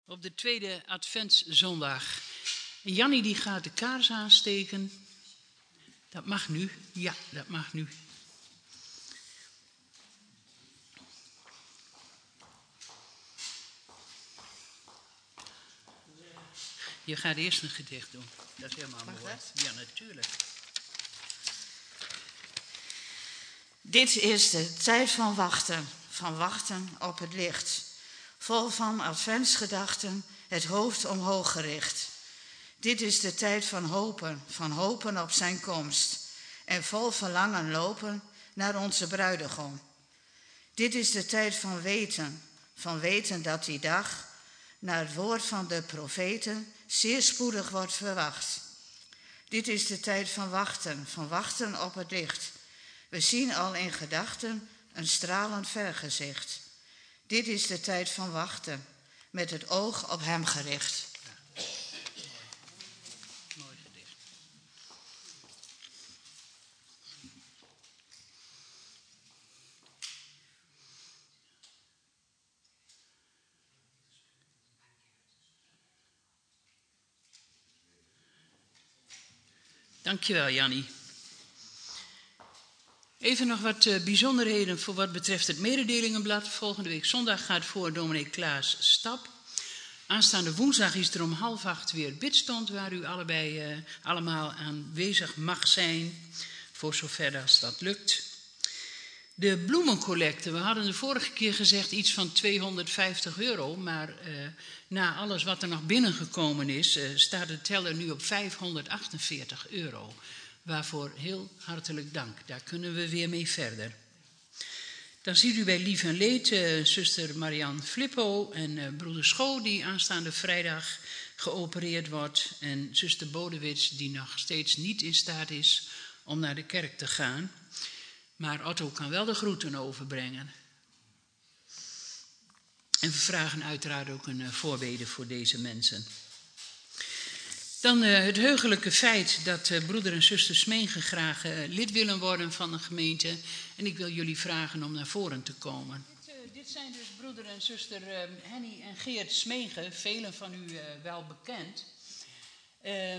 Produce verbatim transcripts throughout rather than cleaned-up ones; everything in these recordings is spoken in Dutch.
op de tweede adventszondag. Jannie die gaat de kaars aansteken. Dat mag nu. Ja, dat mag nu. Je gaat eerst een gedicht doen. Dat is helemaal Mag mooi. dat? Ja, natuurlijk. Dit is de tijd van wachten, van wachten op het licht. Vol van adventsgedachten, het hoofd omhoog gericht. Dit is de tijd van hopen, van hopen op zijn komst. En vol verlangen lopen naar onze bruidegom. Dit is de tijd van weten, van weten dat die dag, naar het woord van de profeten, zeer spoedig wordt verwacht. Dit is de tijd van wachten, van wachten op het licht. We zien al in gedachten een stralend vergezicht. Dit is de tijd van wachten, met het oog op hem gericht. Ja. Mooi. Mooi gedicht. Dankjewel, Jannie. Even nog wat uh, bijzonderheden voor wat betreft het mededelingenblad. Volgende week zondag gaat voor dominee Klaas Stap. Aanstaande woensdag is er om half acht weer bidstond, waar u allebei uh, allemaal aanwezig mag zijn, voor zover als dat lukt. De bloemencollecte, we hadden de vorige keer gezegd iets van tweehonderdvijftig euro, maar uh, na alles wat er nog binnengekomen is, uh, staat de teller nu op vijfhonderdachtenveertig euro. Waarvoor heel hartelijk dank. Daar kunnen we weer mee verder. Dan ziet u bij Lief en Leed uh, zuster Marianne Flippo en uh, broeder Schoo, die aanstaande vrijdag geopereerd wordt. En zuster Bodewits, die nog steeds niet in staat is om naar de kerk te gaan. Maar Otto kan wel de groeten overbrengen. En we vragen uiteraard ook een uh, voorbede voor deze mensen. Dan uh, het heugelijke feit dat uh, broeder en zuster Smegen graag uh, lid willen worden van de gemeente. En ik wil jullie vragen om naar voren te komen. Dit, uh, dit zijn dus broeder en zuster uh, Henny en Geert Smegen, velen van u uh, wel bekend. Uh,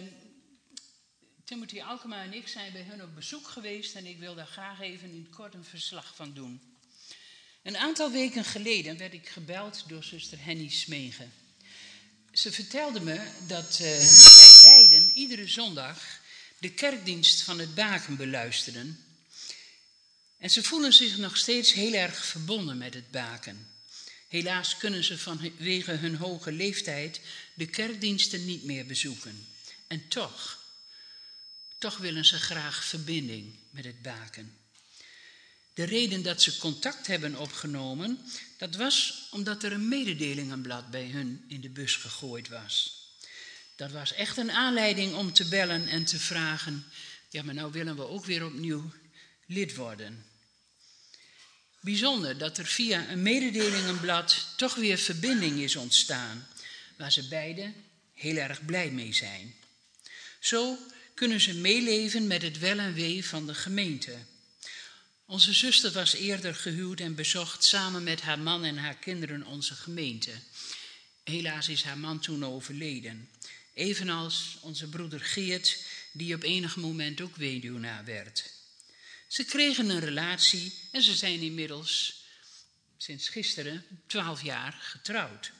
Timothy Alkema en ik zijn bij hun op bezoek geweest en ik wil daar graag even in het kort een verslag van doen. Een aantal weken geleden werd ik gebeld door zuster Henny Smegen. Ze vertelde me dat uh, zij beiden iedere zondag de kerkdienst van het Baken beluisteren. En ze voelen zich nog steeds heel erg verbonden met het Baken. Helaas kunnen ze vanwege hun hoge leeftijd de kerkdiensten niet meer bezoeken. En toch, toch willen ze graag verbinding met het Baken. De reden dat ze contact hebben opgenomen, dat was omdat er een mededelingenblad bij hun in de bus gegooid was. Dat was echt een aanleiding om te bellen en te vragen, ja, maar nou willen we ook weer opnieuw lid worden. Bijzonder dat er via een mededelingenblad toch weer verbinding is ontstaan, waar ze beiden heel erg blij mee zijn. Zo kunnen ze meeleven met het wel en wee van de gemeente. Onze zuster was eerder gehuwd en bezocht samen met haar man en haar kinderen onze gemeente. Helaas is haar man toen overleden. Evenals onze broeder Geert, die op enig moment ook weduwnaar werd. Ze kregen een relatie en ze zijn inmiddels sinds gisteren twaalf jaar getrouwd.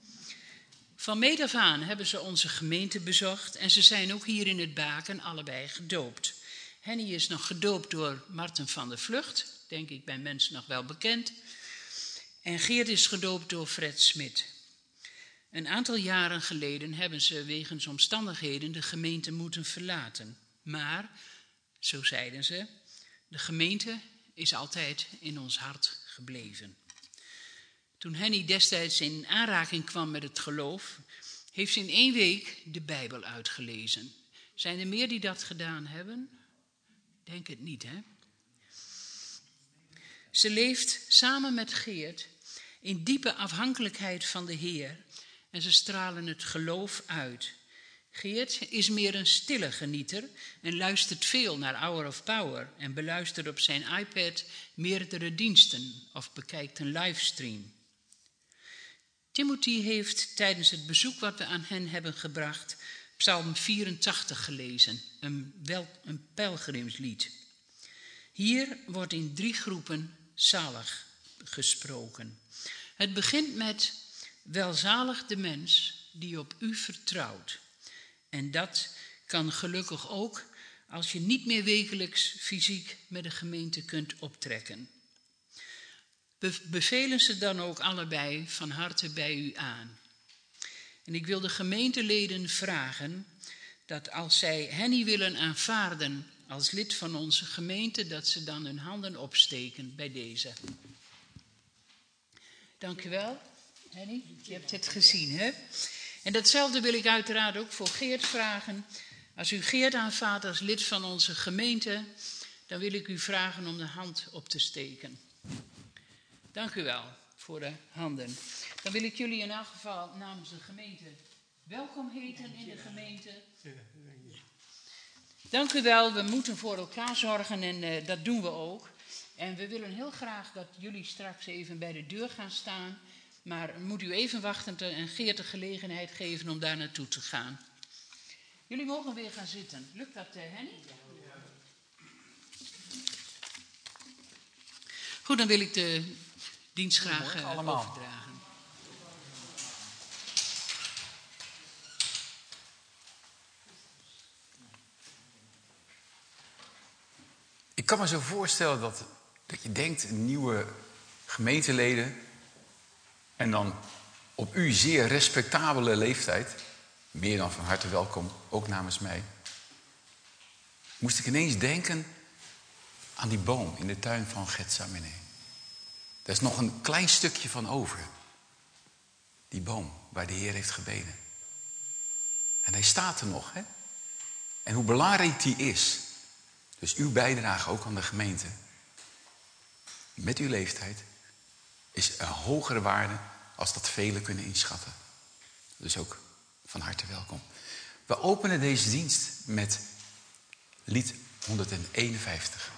Van meet af aan hebben ze onze gemeente bezocht en ze zijn ook hier in het Baken allebei gedoopt. Henny is nog gedoopt door Marten van der Vlucht, denk ik bij mensen nog wel bekend. En Geert is gedoopt door Fred Smit. Een aantal jaren geleden hebben ze wegens omstandigheden de gemeente moeten verlaten. Maar, zo zeiden ze, de gemeente is altijd in ons hart gebleven. Toen Henny destijds in aanraking kwam met het geloof, heeft ze in één week de Bijbel uitgelezen. Zijn er meer die dat gedaan hebben? Denk het niet, hè? Ze leeft samen met Geert in diepe afhankelijkheid van de Heer en ze stralen het geloof uit. Geert is meer een stille genieter en luistert veel naar Hour of Power en beluistert op zijn iPad meerdere diensten of bekijkt een livestream. Timothy heeft tijdens het bezoek wat we aan hen hebben gebracht Psalm vierentachtig gelezen, een, wel, een pelgrimslied. Hier wordt in drie groepen zalig gesproken. Het begint met welzalig de mens die op u vertrouwt. En dat kan gelukkig ook als je niet meer wekelijks fysiek met de gemeente kunt optrekken. We bevelen ze dan ook allebei van harte bij u aan. En ik wil de gemeenteleden vragen dat als zij Henny willen aanvaarden als lid van onze gemeente, dat ze dan hun handen opsteken bij deze. Dank u wel, Henny. Je hebt het gezien, hè? En datzelfde wil ik uiteraard ook voor Geert vragen. Als u Geert aanvaardt als lid van onze gemeente, dan wil ik u vragen om de hand op te steken. Dank u wel voor de handen. Dan wil ik jullie in elk geval namens de gemeente welkom heten in de gemeente. Dank u wel, we moeten voor elkaar zorgen en uh, dat doen we ook. En we willen heel graag dat jullie straks even bij de deur gaan staan. Maar moet u even wachten en Geert de gelegenheid geven om daar naartoe te gaan. Jullie mogen weer gaan zitten. Lukt dat, uh, Henny? Goed, dan wil ik de dienst graag uh, overdragen. Ik kan me zo voorstellen dat, dat je denkt, nieuwe gemeenteleden, en dan op u zeer respectabele leeftijd, meer dan van harte welkom, ook namens mij, moest ik ineens denken aan die boom in de tuin van Getsemane. Daar is nog een klein stukje van over. Die boom waar de Heer heeft gebeden. En hij staat er nog, hè? En hoe belangrijk die is. Dus uw bijdrage ook aan de gemeente, met uw leeftijd, is een hogere waarde als dat velen kunnen inschatten. Dus ook van harte welkom. We openen deze dienst met lied honderdeenenvijftig.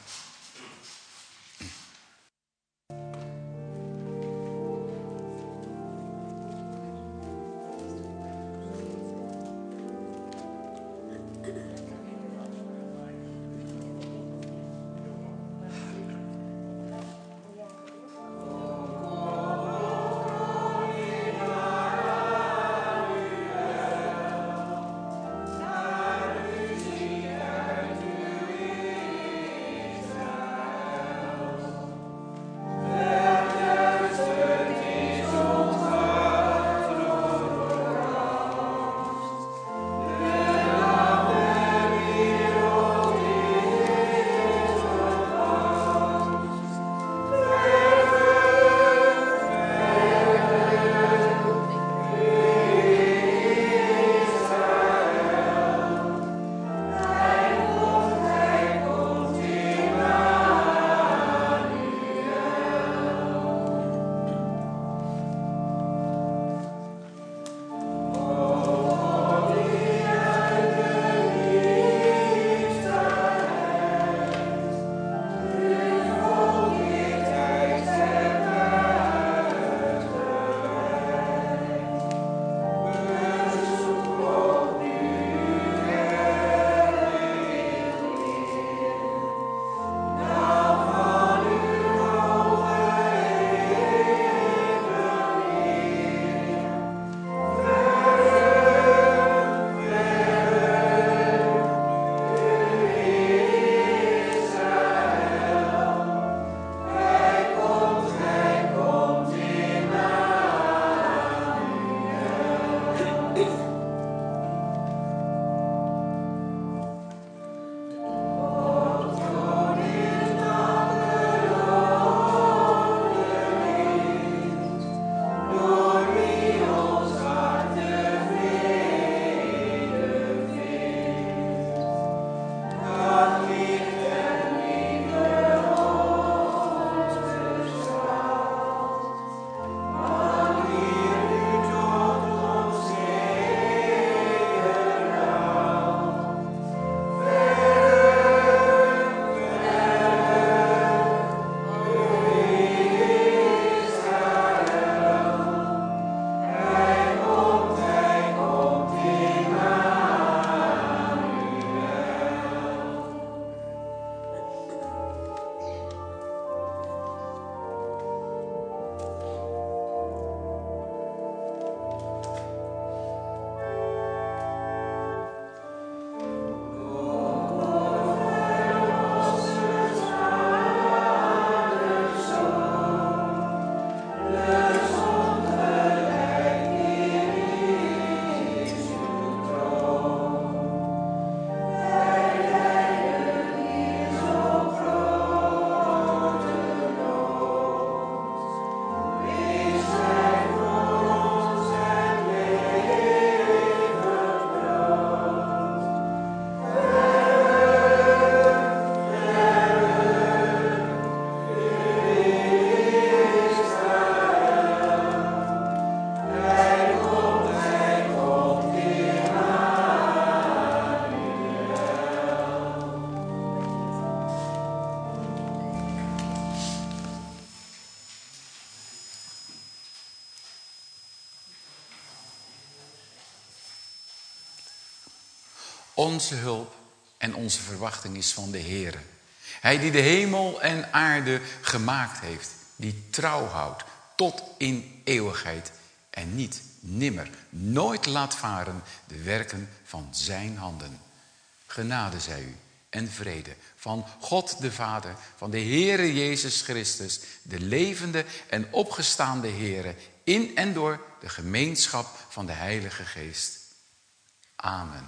onze hulp en onze verwachting is van de Heere. Hij die de hemel en aarde gemaakt heeft, die trouw houdt tot in eeuwigheid en niet, nimmer, nooit laat varen de werken van zijn handen. Genade zij u en vrede van God de Vader, van de Heere Jezus Christus, de levende en opgestaande Heere, in en door de gemeenschap van de Heilige Geest. Amen.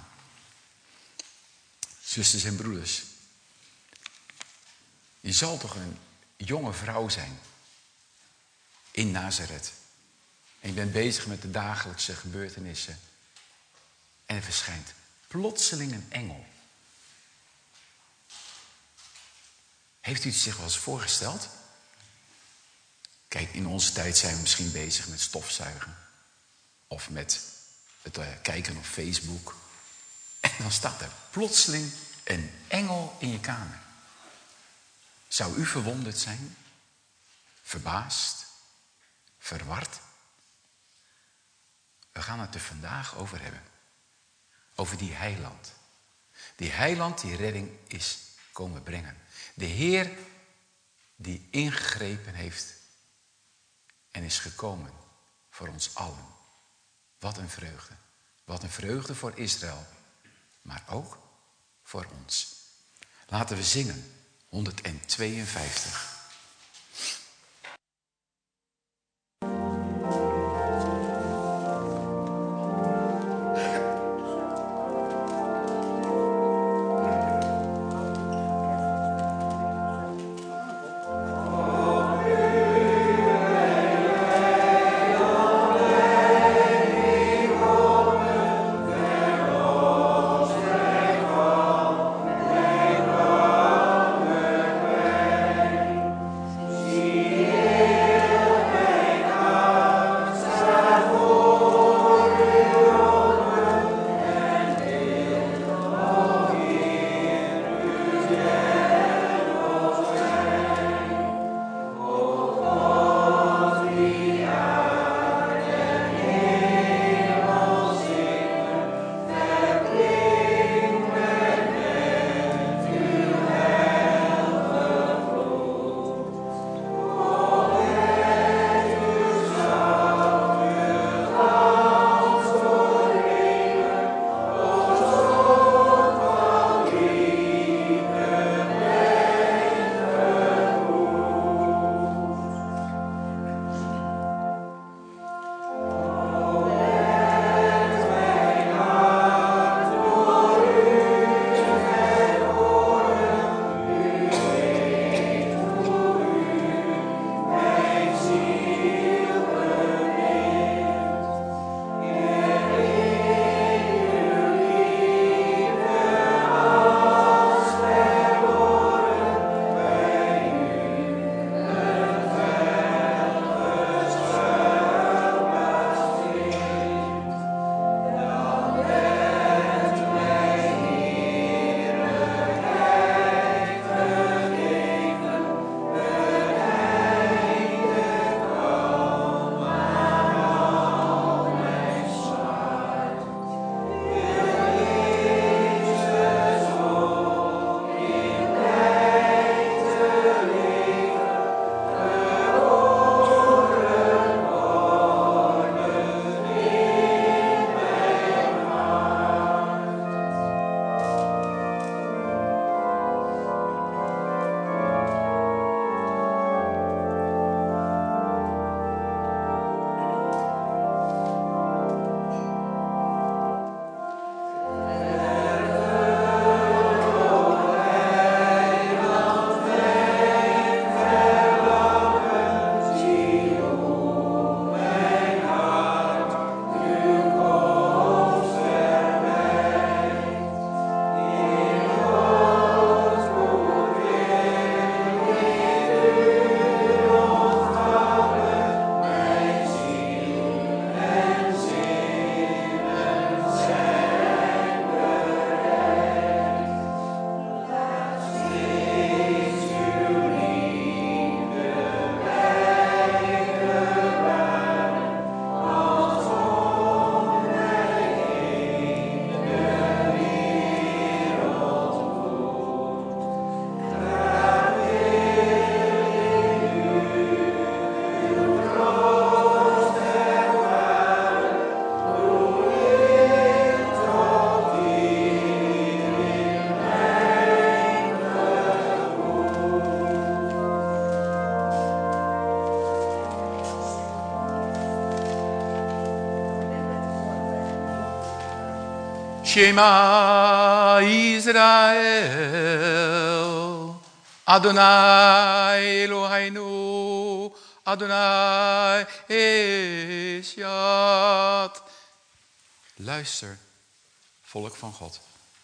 Zusters en broeders, je zal toch een jonge vrouw zijn in Nazareth. En je bent bezig met de dagelijkse gebeurtenissen. En er verschijnt plotseling een engel. Heeft u het zich wel eens voorgesteld? Kijk, in onze tijd zijn we misschien bezig met stofzuigen. Of met het uh, kijken op Facebook. En dan staat er plotseling een engel in je kamer. Zou u verwonderd zijn? Verbaasd? Verward? We gaan het er vandaag over hebben. Over die heiland. Die heiland die redding is komen brengen. De Heer die ingegrepen heeft en is gekomen voor ons allen. Wat een vreugde. Wat een vreugde voor Israël. Maar ook voor ons. Laten we zingen. honderdtweeënvijftig. Shema Israël, Adonai Eloheinu, Adonai Eshad. Luister, volk van God.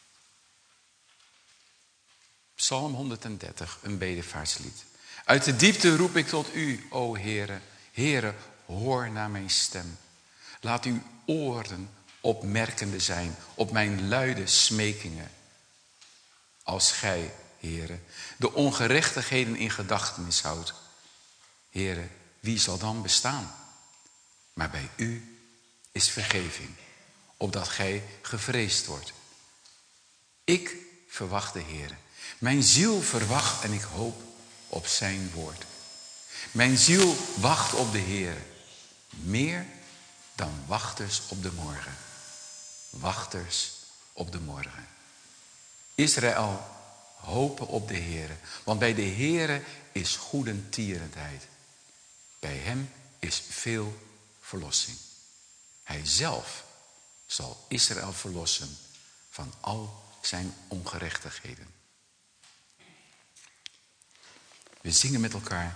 Psalm honderddertig, een bedevaartslied. Uit de diepte roep ik tot u, o Heere. Heere, hoor naar mijn stem. Laat uw oren opmerkende zijn op mijn luide smekingen. Als gij, Heere, de ongerechtigheden in gedachtenis houdt. Heere, wie zal dan bestaan? Maar bij u is vergeving, opdat gij gevreesd wordt. Ik verwacht de Heere. Mijn ziel verwacht en ik hoop op zijn woord. Mijn ziel wacht op de Heere, meer dan wachters op de morgen. Wachters op de morgen. Israël, hopen op de Heere, want bij de Heere is goedentierendheid. Bij hem is veel verlossing. Hij zelf zal Israël verlossen van al zijn ongerechtigheden. We zingen met elkaar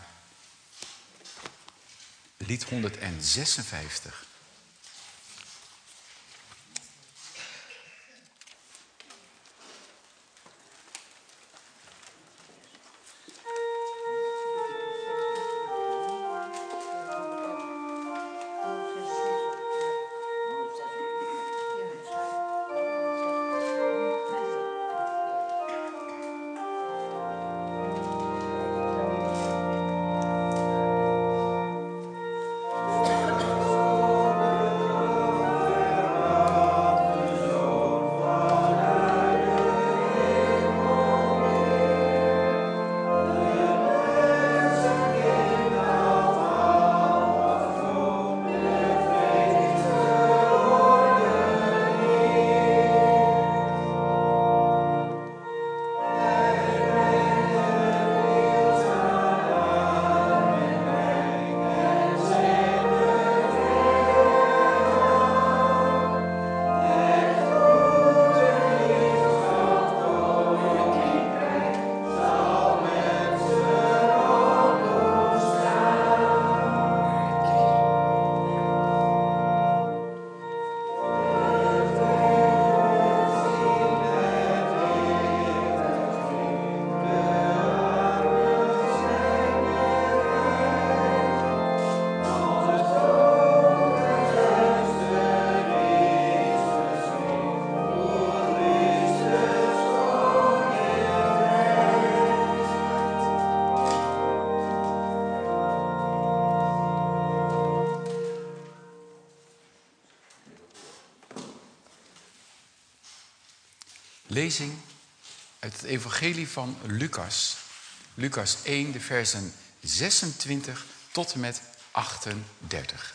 lied honderdzesenvijftig. Lezing uit het evangelie van Lucas. Lucas één, de versen zesentwintig tot en met achtendertig.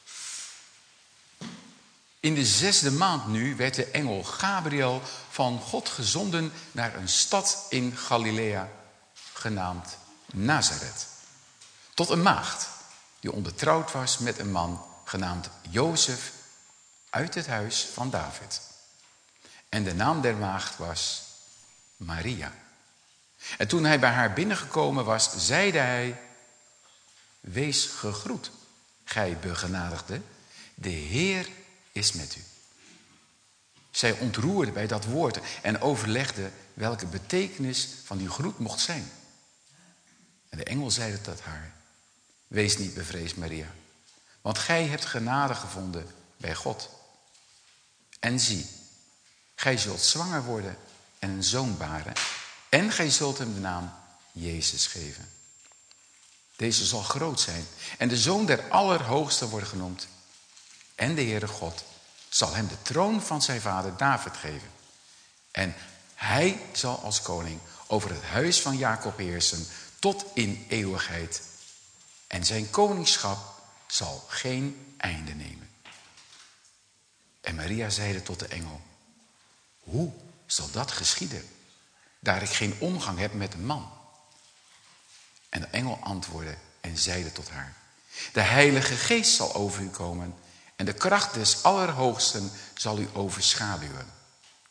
In de zesde maand nu werd de engel Gabriel van God gezonden naar een stad in Galilea, genaamd Nazareth. Tot een maagd die ondertrouwd was met een man genaamd Jozef uit het huis van David. En de naam der maagd was Maria. En toen hij bij haar binnengekomen was, zeide hij: Wees gegroet, gij begenadigde, de Heer is met u. Zij ontroerde bij dat woord en overlegde welke betekenis van die groet mocht zijn. En de engel zeide tot haar: Wees niet bevreesd, Maria, want gij hebt genade gevonden bij God. En zie, gij zult zwanger worden en een zoon baren, en gij zult hem de naam Jezus geven. Deze zal groot zijn en de zoon der Allerhoogste worden genoemd. En de Heere God zal hem de troon van zijn vader David geven. En hij zal als koning over het huis van Jacob heersen tot in eeuwigheid. En zijn koningschap zal geen einde nemen. En Maria zeide tot de engel: Hoe zal dat geschieden, daar ik geen omgang heb met een man? En de engel antwoordde en zeide tot haar: De Heilige Geest zal over u komen en de kracht des Allerhoogsten zal u overschaduwen.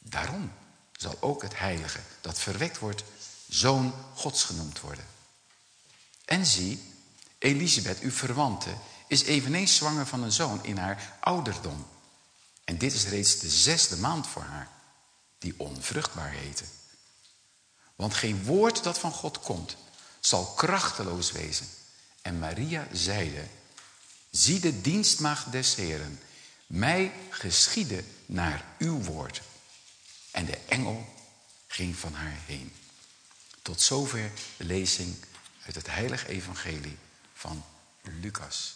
Daarom zal ook het heilige dat verwekt wordt, zoon Gods genoemd worden. En zie, Elisabeth, uw verwante, is eveneens zwanger van een zoon in haar ouderdom. En dit is reeds de zesde maand voor haar, die onvruchtbaar heette. Want geen woord dat van God komt, zal krachteloos wezen. En Maria zeide, zie de dienstmaagd des Heeren, mij geschiede naar uw woord. En de engel ging van haar heen. Tot zover de lezing uit het heilige evangelie van Lucas.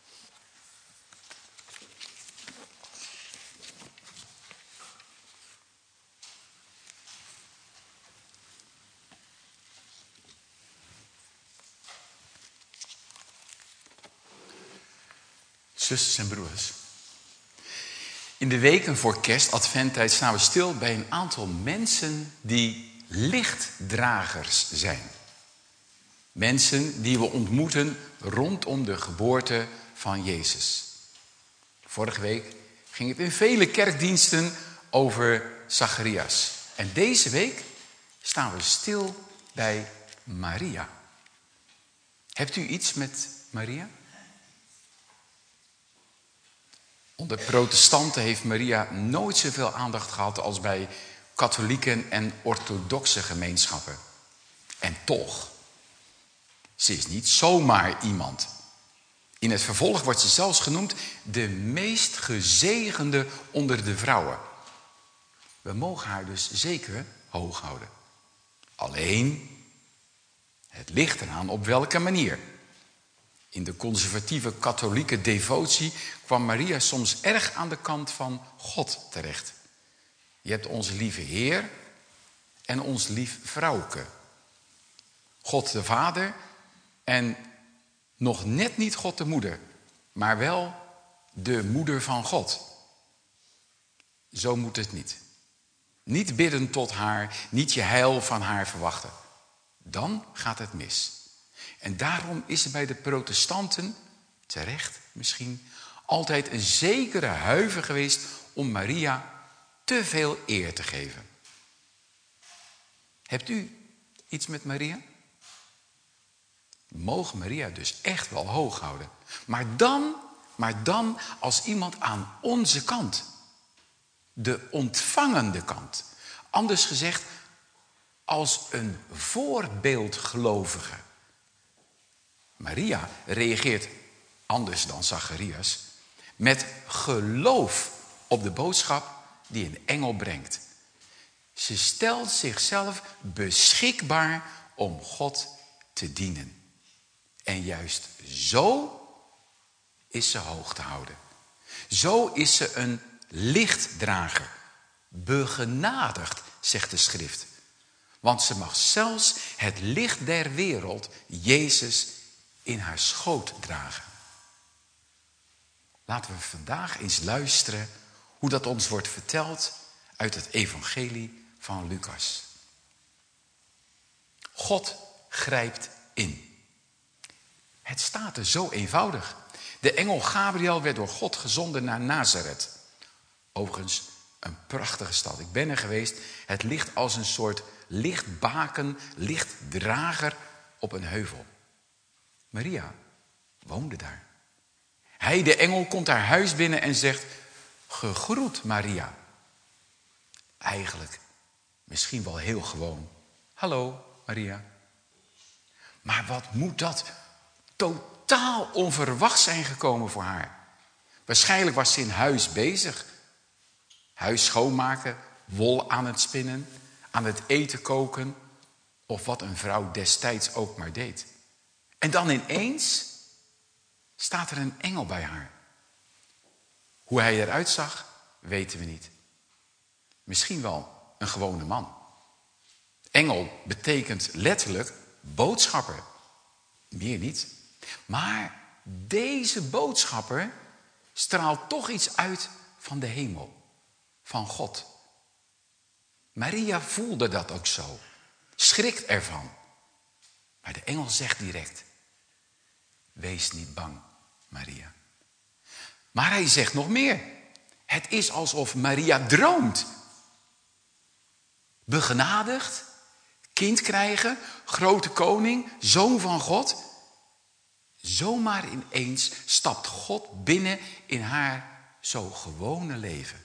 Zusters en broers. In de weken voor kerst, adventtijd, staan we stil bij een aantal mensen die lichtdragers zijn. Mensen die we ontmoeten rondom de geboorte van Jezus. Vorige week ging het in vele kerkdiensten over Zacharias. En deze week staan we stil bij Maria. Hebt u iets met Maria? Onder protestanten heeft Maria nooit zoveel aandacht gehad als bij katholieken en orthodoxe gemeenschappen. En toch, ze is niet zomaar iemand. In het vervolg wordt ze zelfs genoemd de meest gezegende onder de vrouwen. We mogen haar dus zeker hoog houden. Alleen, het ligt eraan op welke manier. In de conservatieve katholieke devotie kwam Maria soms erg aan de kant van God terecht. Je hebt onze lieve Heer en ons lief vrouwke. God de Vader en nog net niet God de Moeder, maar wel de moeder van God. Zo moet het niet. Niet bidden tot haar, niet je heil van haar verwachten. Dan gaat het mis. En daarom is er bij de protestanten, terecht misschien, altijd een zekere huiver geweest om Maria te veel eer te geven. Hebt u iets met Maria? We mogen Maria dus echt wel hoog houden. Maar dan, maar dan als iemand aan onze kant. De ontvangende kant. Anders gezegd, als een voorbeeldgelovige. Maria reageert anders dan Zacharias met geloof op de boodschap die een engel brengt. Ze stelt zichzelf beschikbaar om God te dienen. En juist zo is ze hoog te houden. Zo is ze een lichtdrager. Begenadigd, zegt de schrift. Want ze mag zelfs het licht der wereld, Jezus, in haar schoot dragen. Laten we vandaag eens luisteren hoe dat ons wordt verteld uit het evangelie van Lucas. God grijpt in. Het staat er zo eenvoudig. De engel Gabriel werd door God gezonden naar Nazareth. Overigens een prachtige stad. Ik ben er geweest. Het ligt als een soort lichtbaken, lichtdrager op een heuvel. Maria woonde daar. Hij, de engel, komt haar huis binnen en zegt, gegroet Maria. Eigenlijk misschien wel heel gewoon. Hallo Maria. Maar wat moet dat totaal onverwacht zijn gekomen voor haar. Waarschijnlijk was ze in huis bezig. Huis schoonmaken, wol aan het spinnen, aan het eten koken. Of wat een vrouw destijds ook maar deed. En dan ineens staat er een engel bij haar. Hoe hij eruit zag, weten we niet. Misschien wel een gewone man. Engel betekent letterlijk boodschapper. Meer niet. Maar deze boodschapper straalt toch iets uit van de hemel. Van God. Maria voelde dat ook zo. Schrikt ervan. Maar de engel zegt direct. Wees niet bang, Maria. Maar hij zegt nog meer. Het is alsof Maria droomt. begenadigd, kind krijgen, grote koning, zoon van God. Zomaar ineens stapt God binnen in haar zo gewone leven.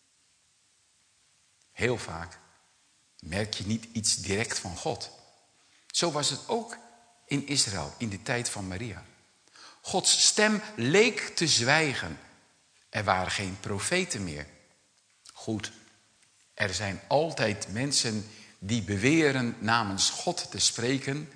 Heel vaak merk je niet iets direct van God. Zo was het ook in Israël in de tijd van Maria. Gods stem leek te zwijgen. Er waren geen profeten meer. Goed, er zijn altijd mensen die beweren namens God te spreken.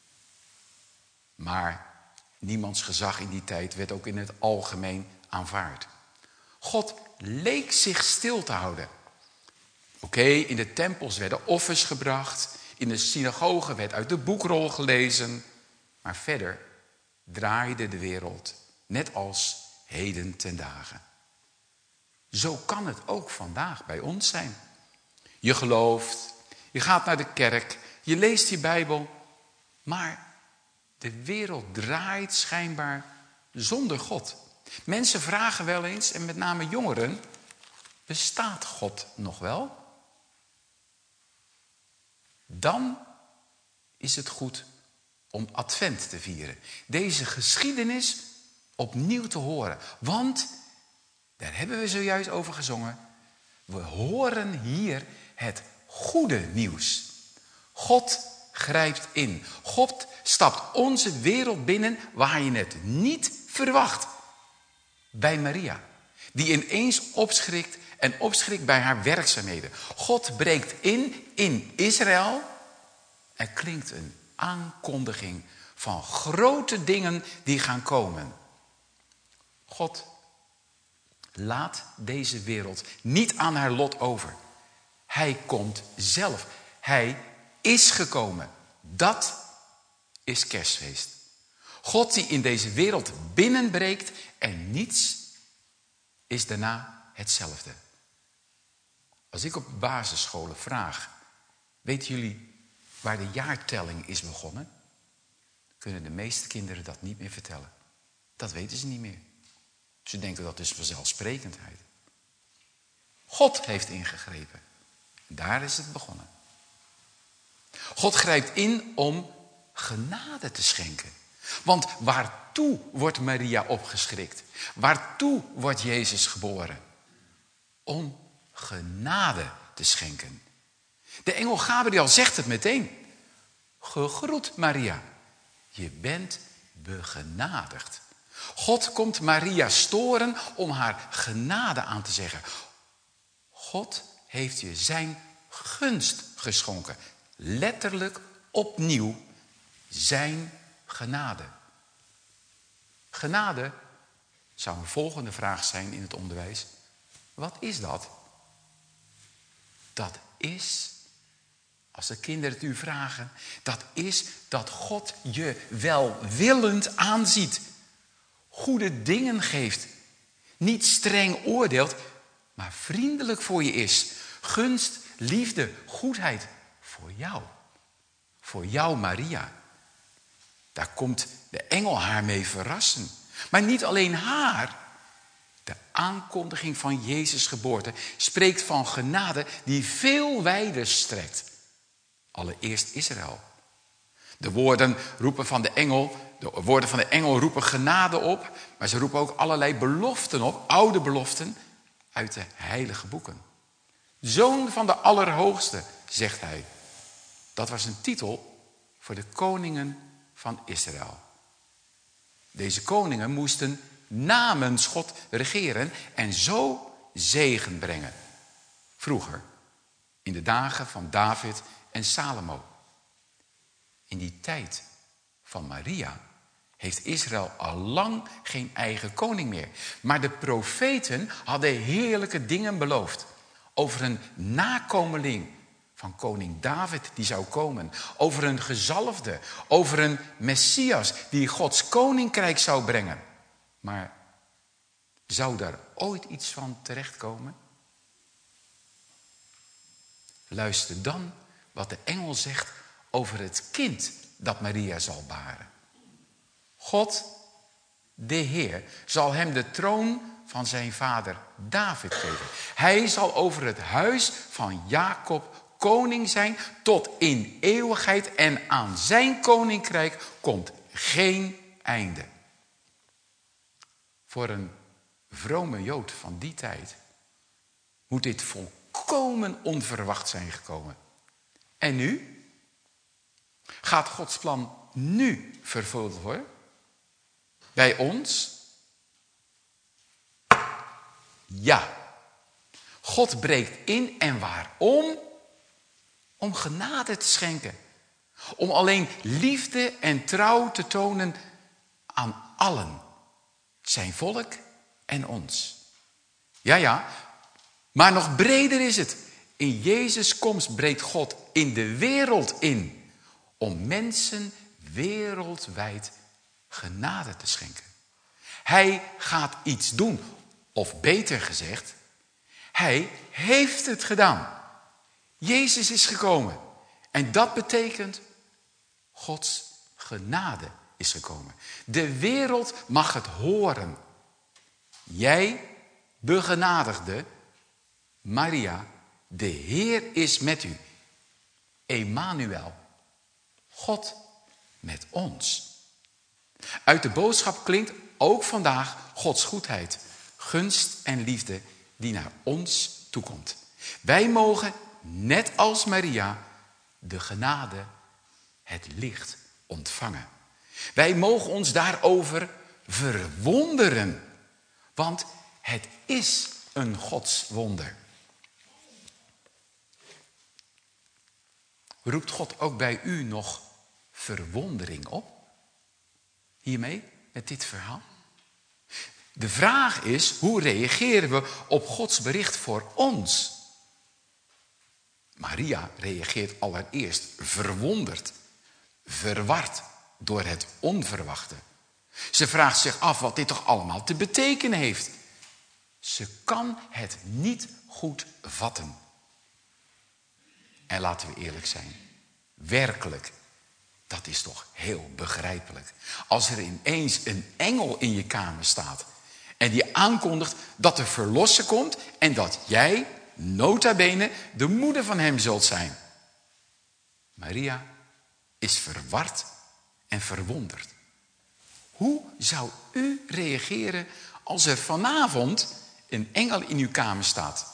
Maar niemands gezag in die tijd werd ook in het algemeen aanvaard. God leek zich stil te houden. Oké, okay, in de tempels werden offers gebracht. In de synagoge werd uit de boekrol gelezen. Maar verder draaide de wereld net als heden ten dagen. Zo kan het ook vandaag bij ons zijn. Je gelooft, je gaat naar de kerk, je leest je Bijbel. Maar de wereld draait schijnbaar zonder God. Mensen vragen wel eens, en met name jongeren, bestaat God nog wel? Dan is het goed om Advent te vieren. Deze geschiedenis opnieuw te horen. Want, daar hebben we zojuist over gezongen, we horen hier het goede nieuws. God grijpt in. God stapt onze wereld binnen waar je het niet verwacht. Bij Maria, die ineens opschrikt en opschrikt bij haar werkzaamheden. God breekt in in Israël. Er klinkt een aankondiging van grote dingen die gaan komen. God laat deze wereld niet aan haar lot over. Hij komt zelf. Hij is gekomen. Dat is Kerstfeest. God die in deze wereld binnenbreekt en niets is daarna hetzelfde. Als ik op basisscholen vraag, weten jullie waar de jaartelling is begonnen? Kunnen de meeste kinderen dat niet meer vertellen. Dat weten ze niet meer. Ze denken dat is vanzelfsprekendheid. God heeft ingegrepen. Daar is het begonnen. God grijpt in om genade te schenken. Want waartoe wordt Maria opgeschrikt? Waartoe wordt Jezus geboren? Om genade te schenken. De engel Gabriel zegt het meteen. Gegroet Maria, je bent begenadigd. God komt Maria storen om haar genade aan te zeggen. God heeft je zijn gunst geschonken. Letterlijk opnieuw zijn genade. Genade zou een volgende vraag zijn in het onderwijs. Wat is dat? Dat is, als de kinderen het u vragen, dat is dat God je welwillend aanziet. Goede dingen geeft. Niet streng oordeelt, maar vriendelijk voor je is. Gunst, liefde, goedheid voor jou. Voor jou, Maria. Daar komt de engel haar mee verrassen. Maar niet alleen haar. De aankondiging van Jezus' geboorte spreekt van genade die veel wijder strekt. Allereerst Israël. De woorden roepen van de engel, de woorden van de engel roepen genade op, maar ze roepen ook allerlei beloften op, oude beloften uit de heilige boeken. Zoon van de Allerhoogste, zegt hij. Dat was een titel voor de koningen van Israël. Deze koningen moesten namens God regeren en zo zegen brengen. Vroeger, in de dagen van David en Salomo. In die tijd van Maria heeft Israël al lang geen eigen koning meer. Maar de profeten hadden heerlijke dingen beloofd. Over een nakomeling van koning David die zou komen. Over een gezalfde. Over een Messias die Gods koninkrijk zou brengen. Maar zou daar ooit iets van terechtkomen? Luister dan wat de engel zegt over het kind dat Maria zal baren. God, de Heer, zal hem de troon van zijn vader David geven. Hij zal over het huis van Jacob koning zijn tot in eeuwigheid en aan zijn koninkrijk komt geen einde. Voor een vrome Jood van die tijd moet dit volkomen onverwacht zijn gekomen. En nu? Gaat Gods plan nu vervuld worden? Bij ons? Ja. God breekt in en waarom? Om genade te schenken. Om alleen liefde en trouw te tonen aan allen. Zijn volk en ons. Ja, ja. Maar nog breder is het. In Jezus' komst breekt God in de wereld in. Om mensen wereldwijd genade te schenken. Hij gaat iets doen. Of beter gezegd, hij heeft het gedaan. Jezus is gekomen. En dat betekent, Gods genade is gekomen. De wereld mag het horen. Jij, begenadigde Maria, de Heer is met u. Emmanuel, God met ons. Uit de boodschap klinkt ook vandaag Gods goedheid, gunst en liefde die naar ons toekomt. Wij mogen, net als Maria, de genade, het licht ontvangen. Wij mogen ons daarover verwonderen, want het is een godswonder. Roept God ook bij u nog verwondering op? Hiermee, met dit verhaal? De vraag is, hoe reageren we op Gods bericht voor ons? Maria reageert allereerst verwonderd, verward door het onverwachte. Ze vraagt zich af wat dit toch allemaal te betekenen heeft. Ze kan het niet goed vatten. En laten we eerlijk zijn, werkelijk, dat is toch heel begrijpelijk. Als er ineens een engel in je kamer staat en die aankondigt dat er verlosser komt en dat jij, nota bene, de moeder van hem zult zijn. Maria is verward en verwonderd. Hoe zou u reageren als er vanavond een engel in uw kamer staat?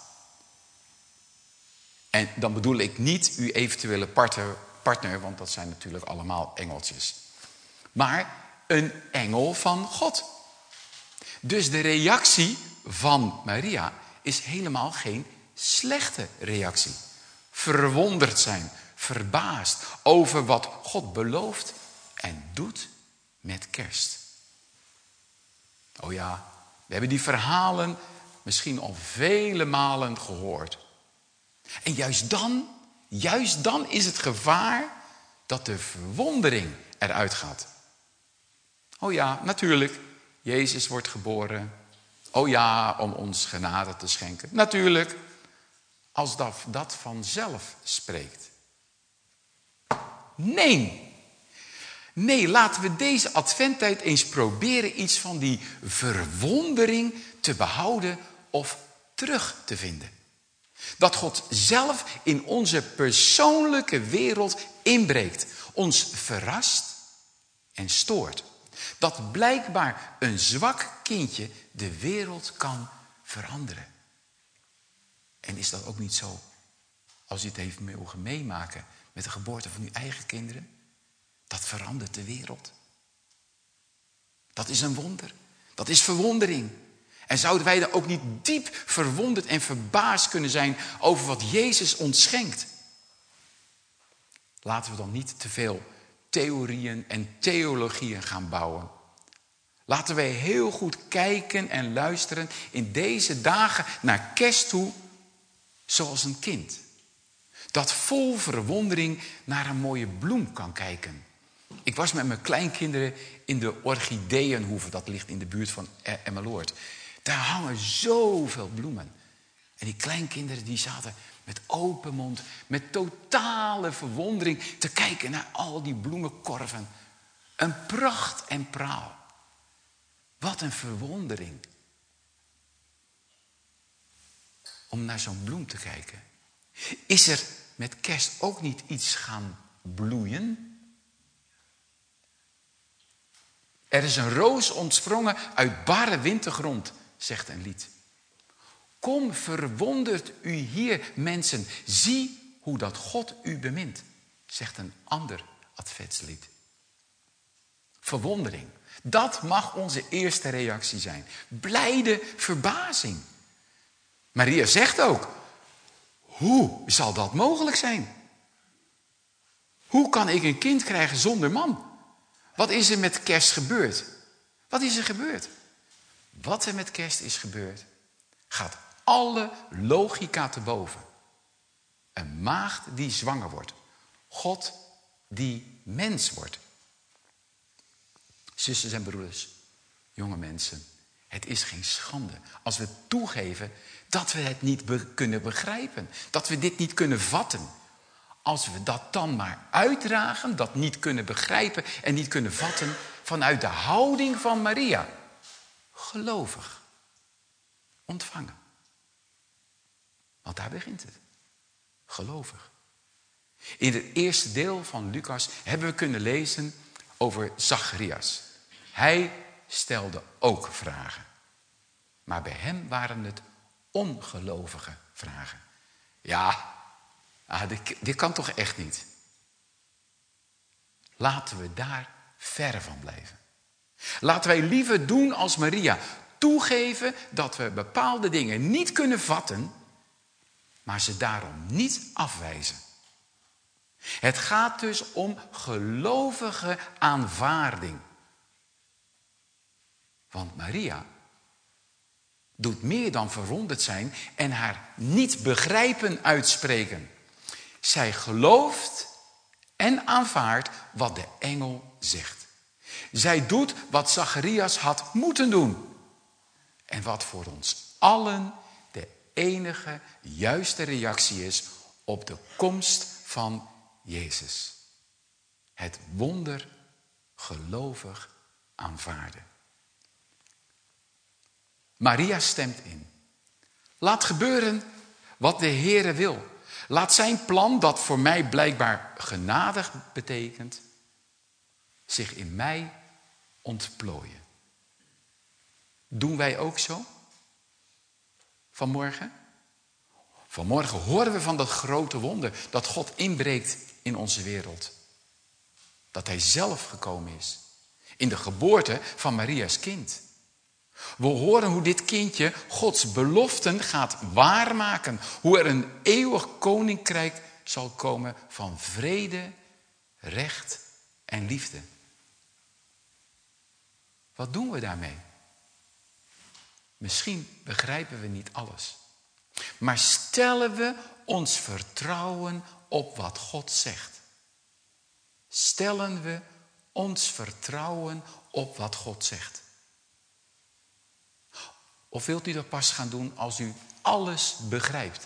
En dan bedoel ik niet uw eventuele partner, partner, want dat zijn natuurlijk allemaal engeltjes. Maar een engel van God. Dus de reactie van Maria is helemaal geen slechte reactie. Verwonderd zijn, verbaasd over wat God belooft en doet met kerst. Oh ja, we hebben die verhalen misschien al vele malen gehoord. En juist dan, juist dan is het gevaar dat de verwondering eruit gaat. Oh ja, natuurlijk, Jezus wordt geboren. Oh ja, om ons genade te schenken. Natuurlijk, als dat, dat vanzelf spreekt. Nee. Nee, laten we deze adventtijd eens proberen iets van die verwondering te behouden of terug te vinden. Dat God zelf in onze persoonlijke wereld inbreekt, ons verrast en stoort. Dat blijkbaar een zwak kindje de wereld kan veranderen. En is dat ook niet zo als u het heeft mogen meemaken met de geboorte van uw eigen kinderen? Dat verandert de wereld. Dat is een wonder. Dat is verwondering. En zouden wij dan ook niet diep verwonderd en verbaasd kunnen zijn over wat Jezus ons schenkt? Laten we dan niet te veel theorieën en theologieën gaan bouwen. Laten wij heel goed kijken en luisteren in deze dagen naar kerst toe zoals een kind. Dat vol verwondering naar een mooie bloem kan kijken. Ik was met mijn kleinkinderen in de Orchideeënhoeve. Dat ligt in de buurt van Emmeloord. Daar hangen zoveel bloemen. En die kleinkinderen die zaten met open mond, met totale verwondering te kijken naar al die bloemenkorven. Een pracht en praal. Wat een verwondering. Om naar zo'n bloem te kijken. Is er met kerst ook niet iets gaan bloeien? Er is een roos ontsprongen uit barre wintergrond, zegt een lied. Kom, verwondert u hier, mensen. Zie hoe dat God u bemint, zegt een ander adventslied. Verwondering, dat mag onze eerste reactie zijn. Blijde verbazing. Maria zegt ook, hoe zal dat mogelijk zijn? Hoe kan ik een kind krijgen zonder man? Wat is er met kerst gebeurd? Wat is er gebeurd? Wat er met kerst is gebeurd, gaat alle logica te boven. Een maagd die zwanger wordt. God die mens wordt. Zusters en broeders, jonge mensen, het is geen schande als we toegeven dat we het niet be- kunnen begrijpen. Dat we dit niet kunnen vatten. Als we dat dan maar uitdragen, dat niet kunnen begrijpen en niet kunnen vatten vanuit de houding van Maria. Gelovig. Ontvangen. Want daar begint het. Gelovig. In het eerste deel van Lucas hebben we kunnen lezen over Zacharias. Hij stelde ook vragen. Maar bij hem waren het ongelovige vragen. Ja, ah, dit, dit kan toch echt niet. Laten we daar ver van blijven. Laten wij liever doen als Maria. Toegeven dat we bepaalde dingen niet kunnen vatten, maar ze daarom niet afwijzen. Het gaat dus om gelovige aanvaarding. Want Maria doet meer dan verwonderd zijn en haar niet begrijpen uitspreken. Zij gelooft en aanvaardt wat de engel zegt. Zij doet wat Zacharias had moeten doen. En wat voor ons allen de enige juiste reactie is op de komst van Jezus. Het wonder gelovig aanvaarden. Maria stemt in. Laat gebeuren wat de Heere wil. Laat zijn plan, dat voor mij blijkbaar genadig betekent, zich in mij ontplooien. Doen wij ook zo? Vanmorgen? Vanmorgen horen we van dat grote wonder dat God inbreekt in onze wereld. Dat hij zelf gekomen is. In de geboorte van Maria's kind. We horen hoe dit kindje Gods beloften gaat waarmaken. Hoe er een eeuwig koninkrijk zal komen van vrede, recht en liefde. Wat doen we daarmee? Misschien begrijpen we niet alles. Maar stellen we ons vertrouwen op wat God zegt? Stellen we ons vertrouwen op wat God zegt? Of wilt u dat pas gaan doen als u alles begrijpt?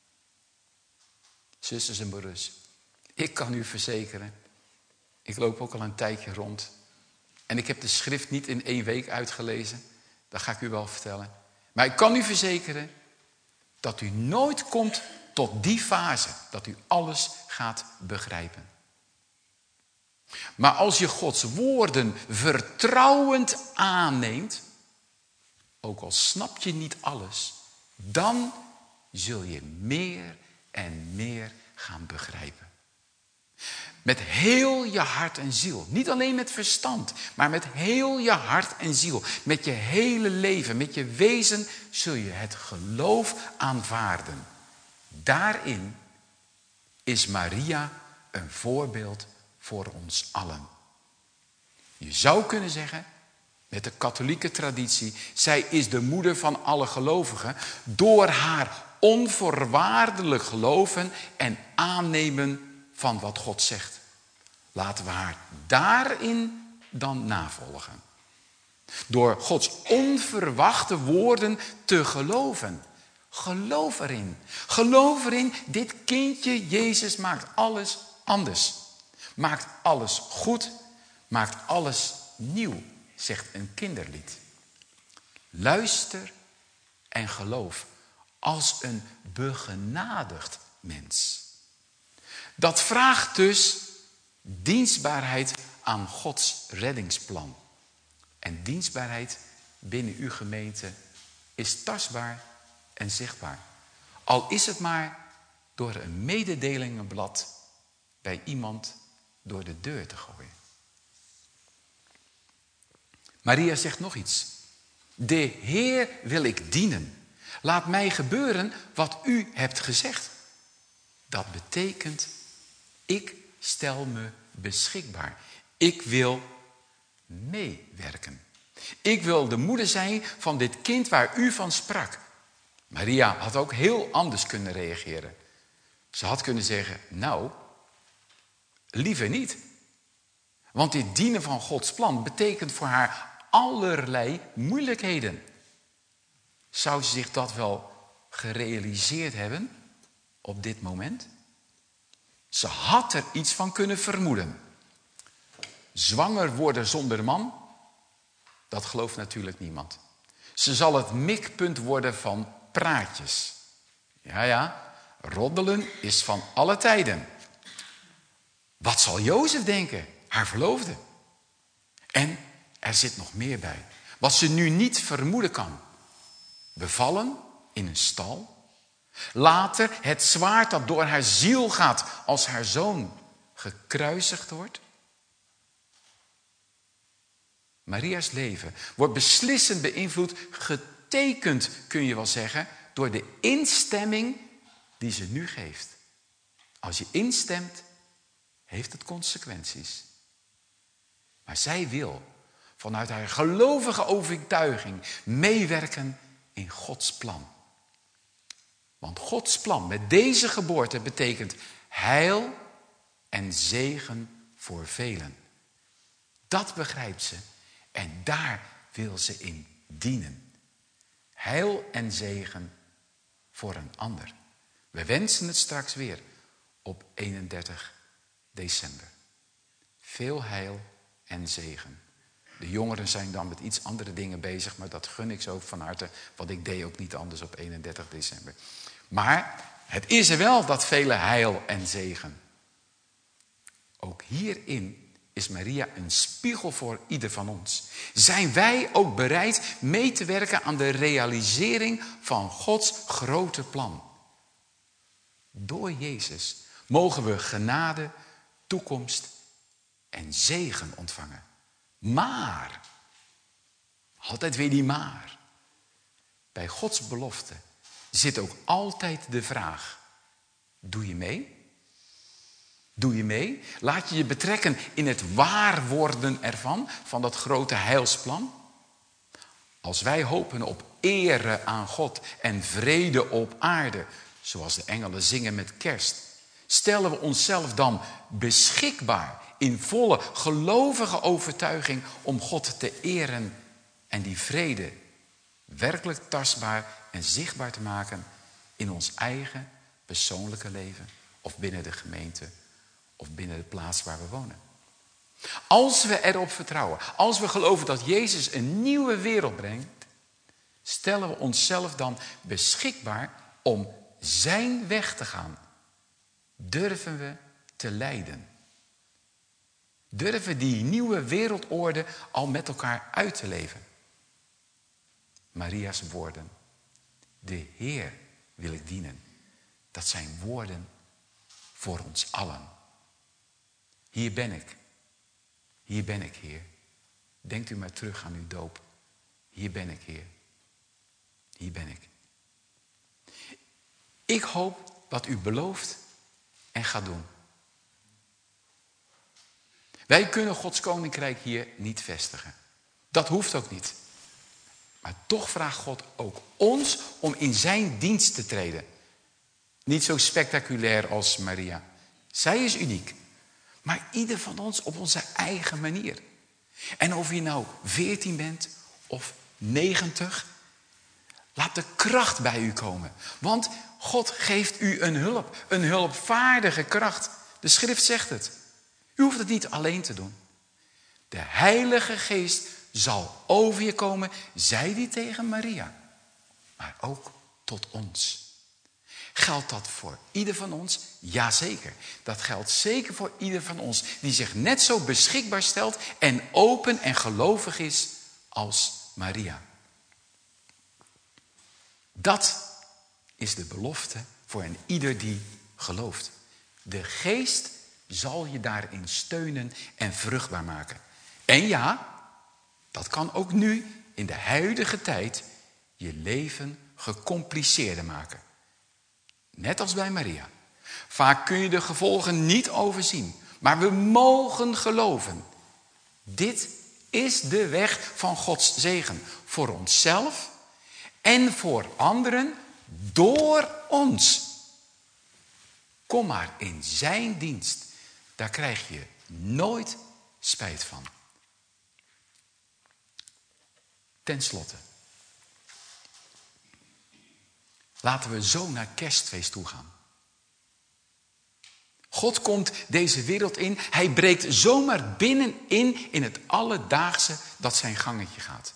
Zusters en broeders, ik kan u verzekeren, ik loop ook al een tijdje rond. En ik heb de schrift niet in één week uitgelezen, dat ga ik u wel vertellen. Maar ik kan u verzekeren dat u nooit komt tot die fase, dat u alles gaat begrijpen. Maar als je Gods woorden vertrouwend aanneemt, ook al snap je niet alles, dan zul je meer en meer gaan begrijpen. Met heel je hart en ziel. Niet alleen met verstand, maar met heel je hart en ziel. Met je hele leven, met je wezen zul je het geloof aanvaarden. Daarin is Maria een voorbeeld voor ons allen. Je zou kunnen zeggen, met de katholieke traditie, zij is de moeder van alle gelovigen door haar onvoorwaardelijk geloven en aannemen van wat God zegt. Laten we haar daarin dan navolgen. Door Gods onverwachte woorden te geloven. Geloof erin. Geloof erin, dit kindje Jezus maakt alles anders. Maakt alles goed, maakt alles nieuw, zegt een kinderlied. Luister en geloof als een begenadigd mens. Dat vraagt dus dienstbaarheid aan Gods reddingsplan. En dienstbaarheid binnen uw gemeente is tastbaar en zichtbaar. Al is het maar door een mededelingenblad bij iemand door de deur te gooien. Maria zegt nog iets. De Heer wil ik dienen. Laat mij gebeuren wat u hebt gezegd. Dat betekent, ik stel me beschikbaar. Ik wil meewerken. Ik wil de moeder zijn van dit kind waar u van sprak. Maria had ook heel anders kunnen reageren. Ze had kunnen zeggen, nou, liever niet. Want dit dienen van Gods plan betekent voor haar allerlei moeilijkheden. Zou ze zich dat wel gerealiseerd hebben op dit moment? Ze had er iets van kunnen vermoeden. Zwanger worden zonder man, dat gelooft natuurlijk niemand. Ze zal het mikpunt worden van praatjes. Ja, ja, roddelen is van alle tijden. Wat zal Jozef denken? Haar verloofde. En er zit nog meer bij. Wat ze nu niet vermoeden kan. Bevallen in een stal. Later het zwaard dat door haar ziel gaat als haar zoon gekruisigd wordt. Maria's leven wordt beslissend beïnvloed, getekend kun je wel zeggen, door de instemming die ze nu geeft. Als je instemt, heeft het consequenties. Maar zij wil vanuit haar gelovige overtuiging meewerken in Gods plan. Want Gods plan met deze geboorte betekent heil en zegen voor velen. Dat begrijpt ze en daar wil ze in dienen. Heil en zegen voor een ander. We wensen het straks weer op eenendertig december. Veel heil en zegen. De jongeren zijn dan met iets andere dingen bezig, maar dat gun ik ze ook van harte, want ik deed ook niet anders op eenendertig december. Maar het is er wel, dat vele heil en zegen. Ook hierin is Maria een spiegel voor ieder van ons. Zijn wij ook bereid mee te werken aan de realisering van Gods grote plan? Door Jezus mogen we genade, toekomst en zegen ontvangen. Maar, altijd weer die maar. Bij Gods belofte zit ook altijd de vraag, doe je mee? Doe je mee? Laat je je betrekken in het waarworden ervan, van dat grote heilsplan? Als wij hopen op ere aan God en vrede op aarde, zoals de engelen zingen met kerst, stellen we onszelf dan beschikbaar in volle gelovige overtuiging om God te eren en die vrede werkelijk tastbaar en zichtbaar te maken in ons eigen persoonlijke leven of binnen de gemeente of binnen de plaats waar we wonen. Als we erop vertrouwen, als we geloven dat Jezus een nieuwe wereld brengt, stellen we onszelf dan beschikbaar om zijn weg te gaan. Durven we te lijden? Durven die nieuwe wereldorde al met elkaar uit te leven? Maria's woorden. De Heer wil ik dienen. Dat zijn woorden voor ons allen. Hier ben ik. Hier ben ik, Heer. Denkt u maar terug aan uw doop. Hier ben ik, Heer. Hier ben ik. Ik hoop wat u belooft en gaat doen. Wij kunnen Gods koninkrijk hier niet vestigen. Dat hoeft ook niet. Maar toch vraagt God ook ons om in zijn dienst te treden. Niet zo spectaculair als Maria. Zij is uniek. Maar ieder van ons op onze eigen manier. En of je nou veertien bent of negentig, laat de kracht bij u komen. Want God geeft u een hulp, een hulpvaardige kracht. De schrift zegt het. U hoeft het niet alleen te doen. De Heilige Geest zal over je komen, zei die tegen Maria. Maar ook tot ons. Geldt dat voor ieder van ons? Jazeker. Dat geldt zeker voor ieder van ons die zich net zo beschikbaar stelt en open en gelovig is als Maria. Dat is de belofte voor een ieder die gelooft. De Geest zal je daarin steunen en vruchtbaar maken. En ja, dat kan ook nu in de huidige tijd je leven gecompliceerder maken. Net als bij Maria. Vaak kun je de gevolgen niet overzien. Maar we mogen geloven. Dit is de weg van Gods zegen. Voor onszelf en voor anderen door ons. Kom maar in zijn dienst. Daar krijg je nooit spijt van. Ten slotte. Laten we zo naar Kerstfeest toe gaan. God komt deze wereld in. Hij breekt zomaar binnenin in het alledaagse dat zijn gangetje gaat.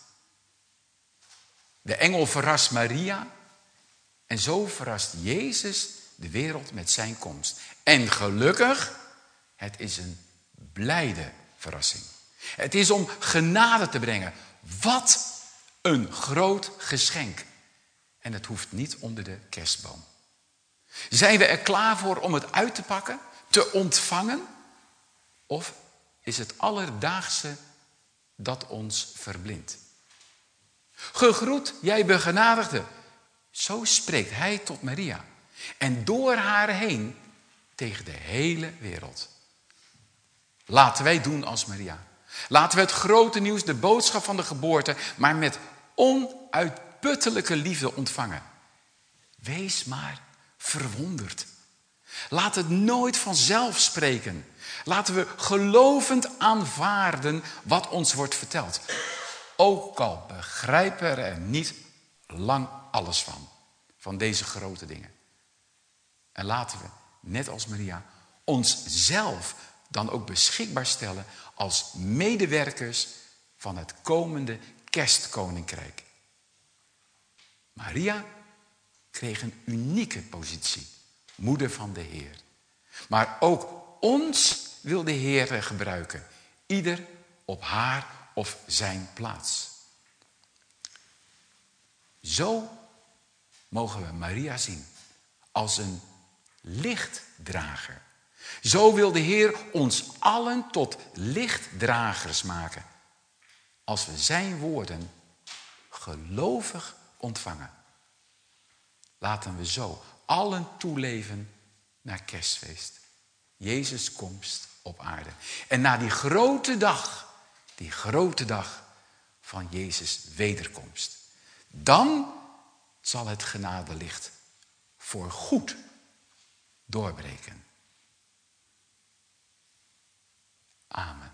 De engel verrast Maria. En zo verrast Jezus de wereld met zijn komst. En gelukkig, het is een blijde verrassing. Het is om genade te brengen. Wat een groot geschenk. En het hoeft niet onder de kerstboom. Zijn we er klaar voor om het uit te pakken, te ontvangen? Of is het alledaagse dat ons verblindt? Gegroet, jij begenadigde. Zo spreekt hij tot Maria. En door haar heen tegen de hele wereld. Laten wij doen als Maria. Laten we het grote nieuws, de boodschap van de geboorte, maar met onuitputtelijke liefde ontvangen. Wees maar verwonderd. Laat het nooit vanzelf spreken. Laten we gelovend aanvaarden wat ons wordt verteld. Ook al begrijpen we er niet lang alles van. Van deze grote dingen. En laten we, net als Maria, onszelf dan ook beschikbaar stellen als medewerkers van het komende kerstkoninkrijk. Maria kreeg een unieke positie, moeder van de Heer. Maar ook ons wil de Heer gebruiken, ieder op haar of zijn plaats. Zo mogen we Maria zien als een lichtdrager. Zo wil de Heer ons allen tot lichtdragers maken. Als we zijn woorden gelovig ontvangen. Laten we zo allen toeleven naar Kerstfeest. Jezus' komst op aarde. En na die grote dag, die grote dag van Jezus' wederkomst. Dan zal het genadelicht voor goed doorbreken. Amen.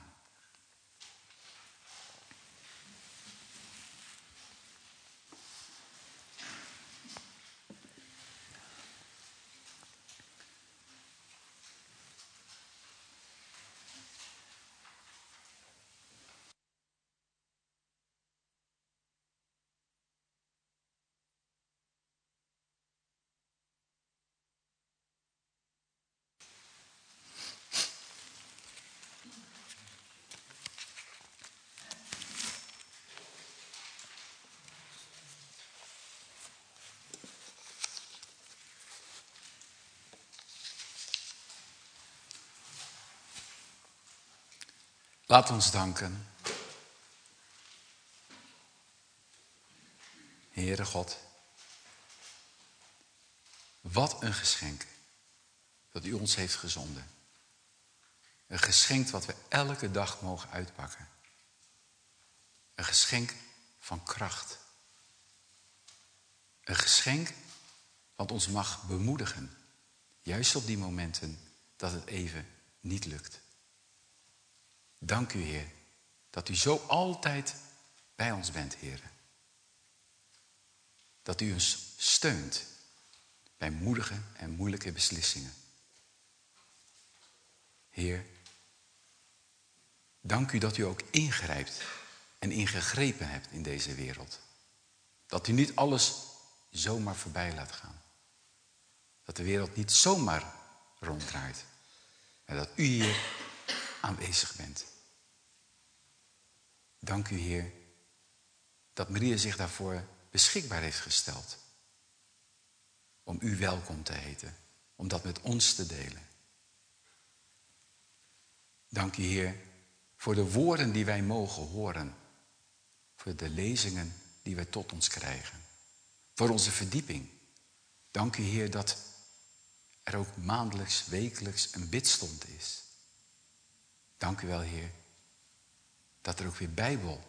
Laat ons danken. Heere God, wat een geschenk dat u ons heeft gezonden. Een geschenk wat we elke dag mogen uitpakken. Een geschenk van kracht. Een geschenk wat ons mag bemoedigen. Juist op die momenten dat het even niet lukt. Dank u, Heer, dat u zo altijd bij ons bent, Heer. Dat u ons steunt bij moedige en moeilijke beslissingen. Heer, dank u dat u ook ingrijpt en ingegrepen hebt in deze wereld. Dat u niet alles zomaar voorbij laat gaan. Dat de wereld niet zomaar ronddraait. Maar dat u hier aanwezig bent. Dank u, Heer, dat Maria zich daarvoor beschikbaar heeft gesteld. Om u welkom te heten. Om dat met ons te delen. Dank u, Heer, voor de woorden die wij mogen horen. Voor de lezingen die wij tot ons krijgen. Voor onze verdieping. Dank u, Heer, dat er ook maandelijks, wekelijks een bidstond is. Dank u wel, Heer, dat er ook weer Bijbel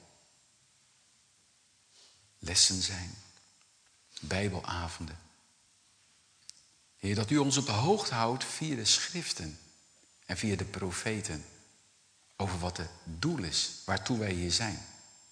lessen zijn. Bijbelavonden. Heer, dat u ons op de hoogte houdt via de schriften en via de profeten. Over wat het doel is, waartoe wij hier zijn.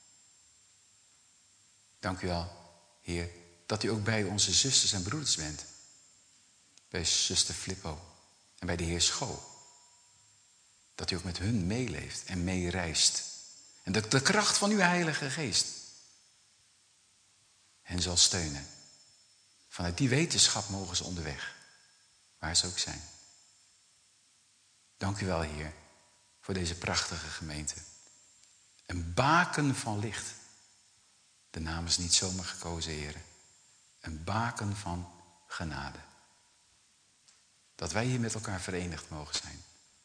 Dank u wel, Heer, dat u ook bij onze zusters en broeders bent. Bij zuster Flippo en bij de heer Schoo. Dat u ook met hun meeleeft en meereist. En dat de kracht van uw Heilige Geest hen zal steunen. Vanuit die wetenschap mogen ze onderweg, waar ze ook zijn. Dank u wel, Heer, voor deze prachtige gemeente. Een baken van licht. De naam is niet zomaar gekozen, Heer. Een baken van genade. Dat wij hier met elkaar verenigd mogen zijn.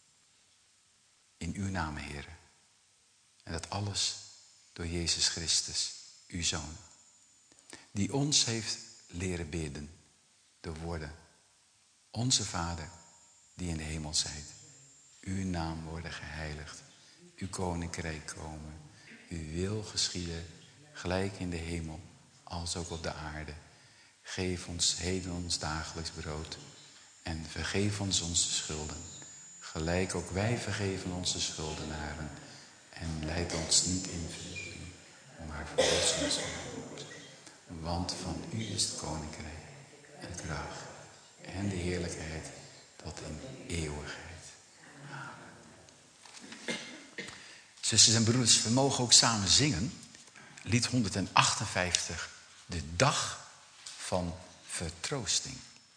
In uw naam, Heer. En dat alles door Jezus Christus, uw Zoon. Die ons heeft leren bidden. De woorden. Onze Vader, die in de hemel zijt. Uw naam worden geheiligd. Uw koninkrijk komen. Uw wil geschieden, gelijk in de hemel, als ook op de aarde. Geef ons heden ons dagelijks brood. En vergeef ons onze schulden. Gelijk ook wij vergeven onze schuldenaren. En leid ons niet in verzoeking, maar verlos ons van goed. Want van u is het koninkrijk en de kracht en de heerlijkheid tot in eeuwigheid. Amen. Zusters en broeders, we mogen ook samen zingen. Lied honderdachtenvijftig, de dag van vertroosting.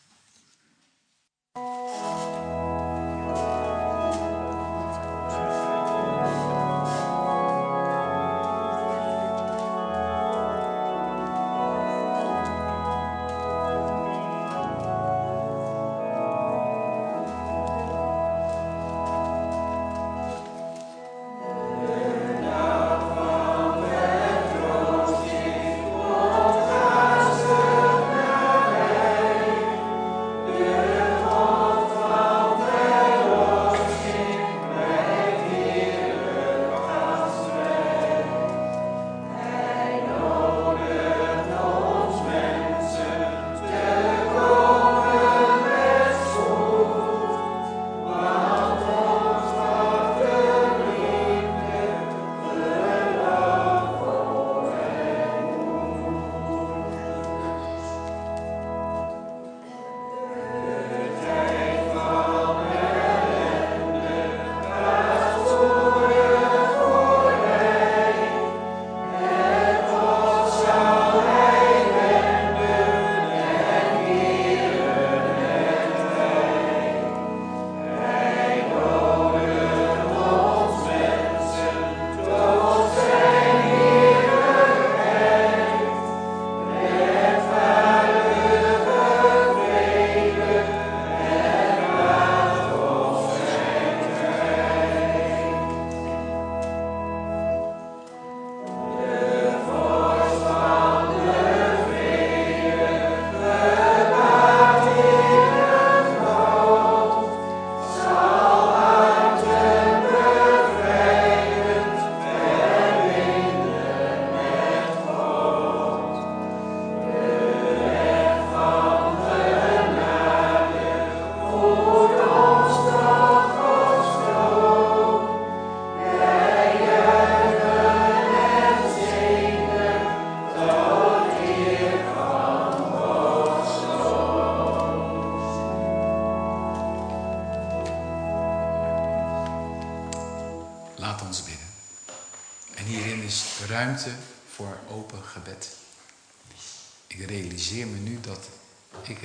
Ruimte voor open gebed. Ik realiseer me nu dat ik het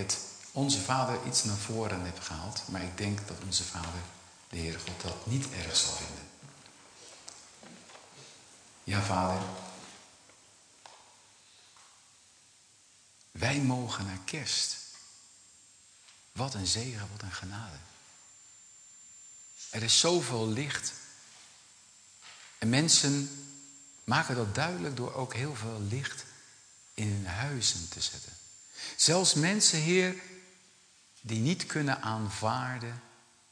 onze Vader iets naar voren hebt gehaald. Maar ik denk dat onze Vader, de Heere God, dat niet erg zal vinden. Ja, Vader. Wij mogen naar kerst. Wat een zegen, wat een genade. Er is zoveel licht. En mensen maken dat duidelijk door ook heel veel licht in hun huizen te zetten. Zelfs mensen, Heer, die niet kunnen aanvaarden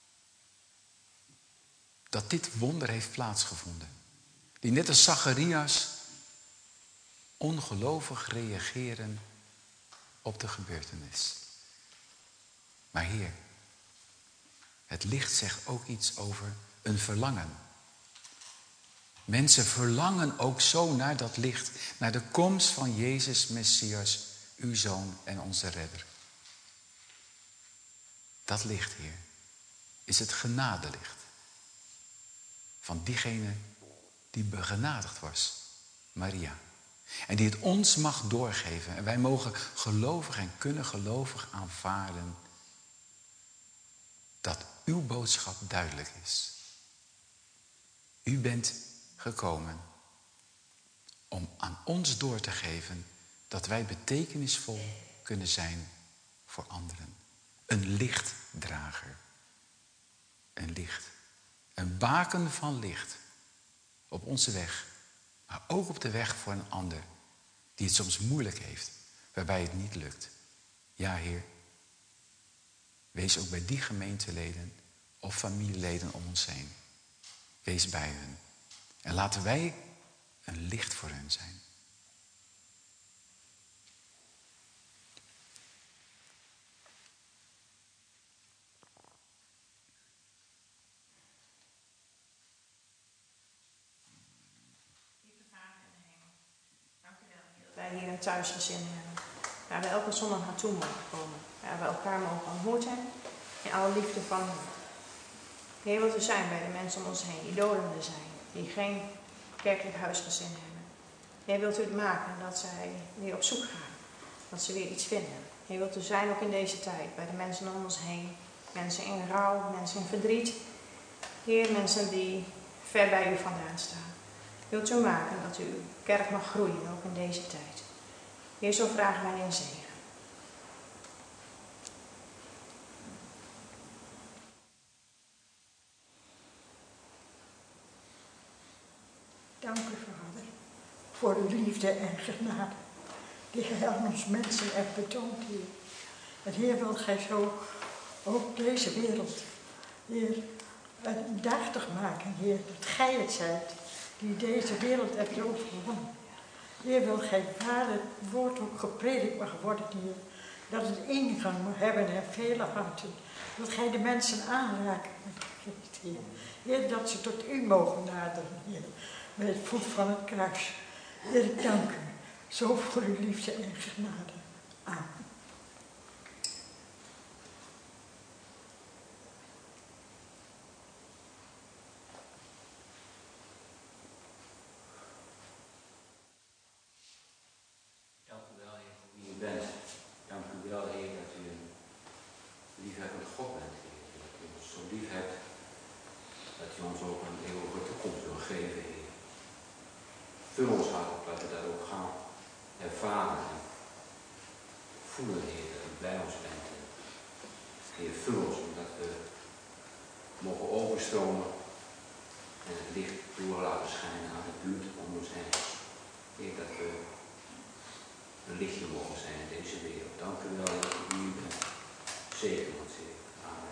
dat dit wonder heeft plaatsgevonden. Die net als Zacharias ongelovig reageren op de gebeurtenis. Maar Heer, het licht zegt ook iets over een verlangen. Mensen verlangen ook zo naar dat licht, naar de komst van Jezus Messias, uw Zoon en onze Redder. Dat licht, Heer, is het genadelicht van diegene die begenadigd was, Maria. En die het ons mag doorgeven. En wij mogen gelovig en kunnen gelovig aanvaarden dat uw boodschap duidelijk is. U bent gekomen om aan ons door te geven dat wij betekenisvol kunnen zijn voor anderen. Een lichtdrager. Een licht. Een baken van licht op onze weg. Maar ook op de weg voor een ander die het soms moeilijk heeft. Waarbij het niet lukt. Ja, Heer. Wees ook bij die gemeenteleden of familieleden om ons heen. Wees bij hen. En laten wij een licht voor hen zijn. Wij hier een thuisgezin hebben. Waar we elke zondag naartoe mogen komen. Waar we elkaar mogen ontmoeten. In alle liefde van u. Heer, wilt u zijn bij de mensen om ons heen. Die dodende zijn. Die geen kerkelijk huisgezin hebben. Heer, wilt u het maken dat zij weer op zoek gaan. Dat ze weer iets vinden. Heer, wilt u zijn ook in deze tijd. Bij de mensen om ons heen. Mensen in rouw. Mensen in verdriet. Heer, mensen die ver bij u vandaan staan. Wilt u maken dat uw kerk mag groeien, ook in deze tijd. Heer, zo vragen wij in zegen. Dank u, Vader, voor uw liefde en genade, die gij aan ons mensen hebt betoond, Heer. En Heer, wilt gij zo ook deze wereld, Heer, indachtig maken, Heer, dat gij het zijt die deze wereld hebt overwonnen. Heer, wil gij, Vader, het woord ook gepredikt mag worden, Heer. Dat het ingang mag hebben en vele harten. Dat gij de mensen aanraken met de geest, Heer. Heer, dat ze tot u mogen naderen, Heer. Met het voet van het kruis. Heer, ik dank u zo voor uw liefde en genade. Amen. Vul ons hart op dat we dat ook gaan ervaren en voelen, Heer, dat u bij ons bent. Heer, vul ons omdat we mogen overstromen en het licht door laten schijnen aan de buurt om ons heen. Heer, dat we een lichtje mogen zijn in deze wereld. Dank u wel, Heer, dat u hier bent. Zegen ons, Heer. Amen.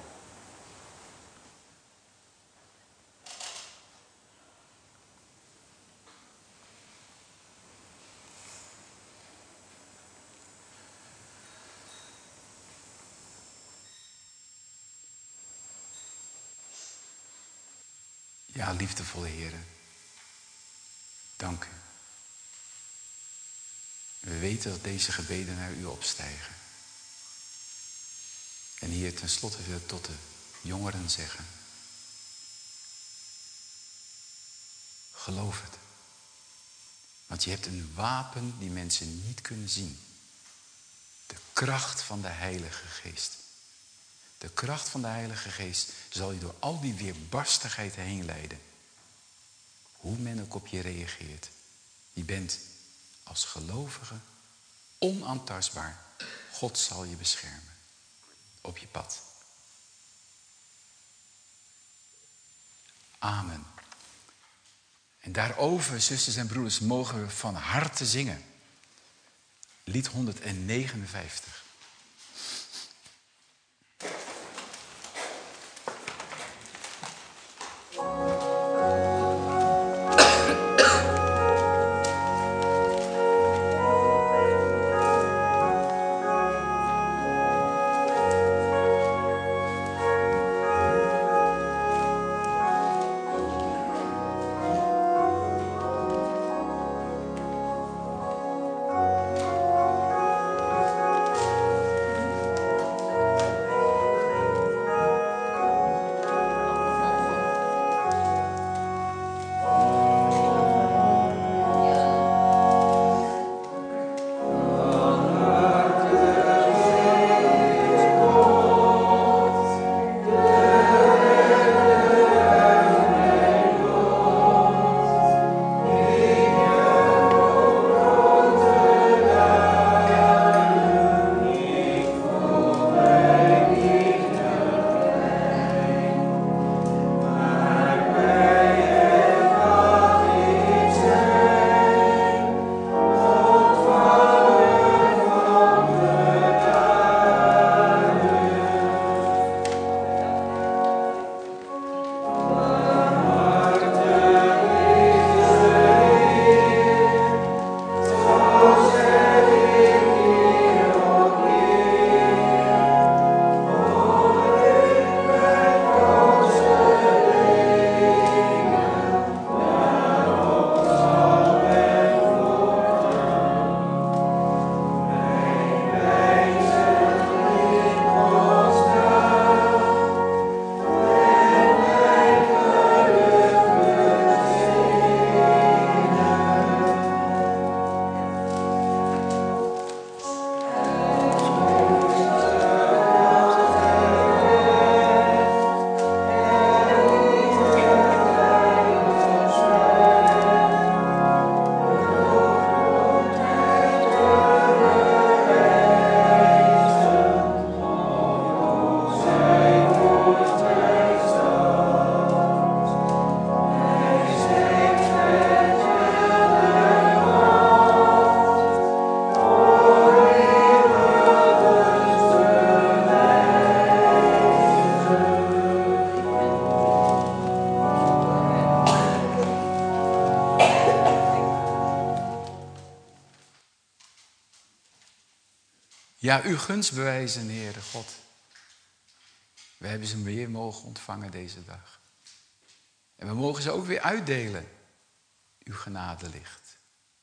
Ja, liefdevolle Heere, dank u. We weten dat deze gebeden naar u opstijgen. En hier tenslotte wil ik tot de jongeren zeggen. Geloof het. Want je hebt een wapen die mensen niet kunnen zien. De kracht van de Heilige Geest. De kracht van de Heilige Geest zal je door al die weerbarstigheid heen leiden. Hoe men ook op je reageert. Je bent als gelovige onaantastbaar. God zal je beschermen. Op je pad. Amen. En daarover, zusters en broeders, mogen we van harte zingen. Lied honderdnegenenvijftig. Ja, uw gunst bewijzen, Heere God. We hebben ze weer mogen ontvangen deze dag. En we mogen ze ook weer uitdelen. Uw genade ligt.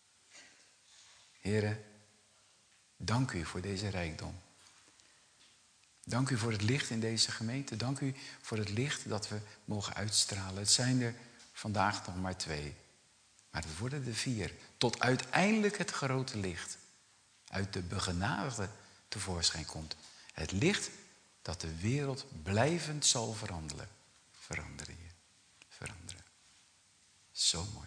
Heere, dank u voor deze rijkdom. Dank u voor het licht in deze gemeente. Dank u voor het licht dat we mogen uitstralen. Het zijn er vandaag nog maar twee. Maar het worden er vier. Tot uiteindelijk het grote licht uit de begenadigde tevoorschijn komt. Het licht dat de wereld blijvend zal veranderen. Veranderen je. Veranderen. Zo mooi.